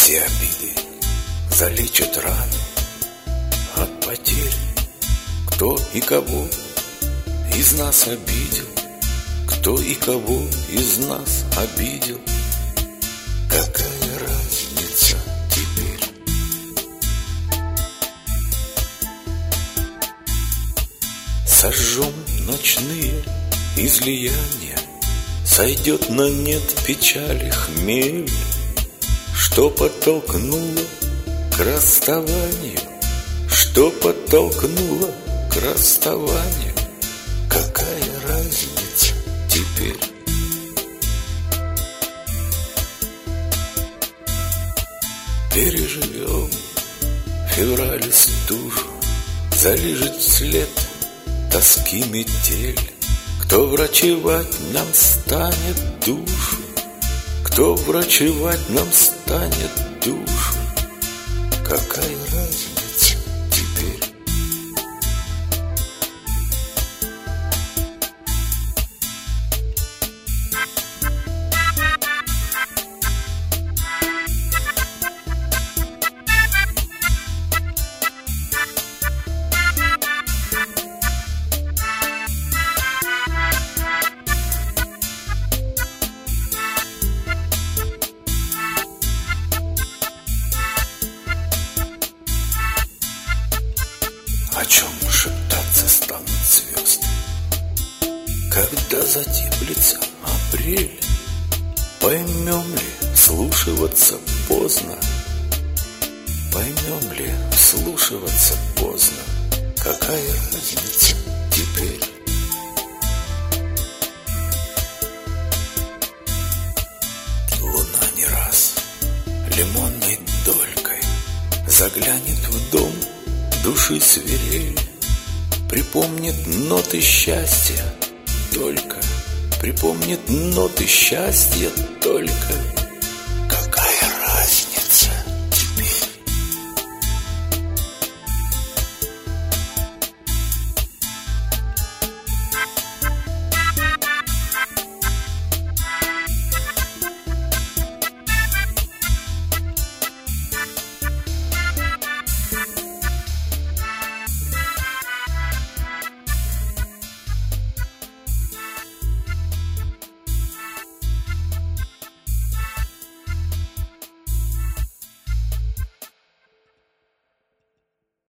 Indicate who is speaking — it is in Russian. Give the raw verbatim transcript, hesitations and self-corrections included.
Speaker 1: Все обиды залечат раны от потерь. Кто и кого из нас обидел, кто и кого из нас обидел, какая разница теперь? Сожжем ночные излияния, сойдет на нет печали хмель, что подтолкнуло к расставанию, что подтолкнуло к расставанию, какая разница теперь? Переживем февраль стужу, залижет след тоски метель. Кто врачевать нам станет душу, кто врачевать нам станет душу, какая разница теперь? О чем шептаться станут звезды, когда затеплится апрель? Поймем ли, вслушиваться поздно, поймем ли, вслушиваться поздно, какая разница теперь? Луна не раз лимонной долькой заглянет в дом души свирель, припомнит ноты счастья только, припомнит ноты счастья только.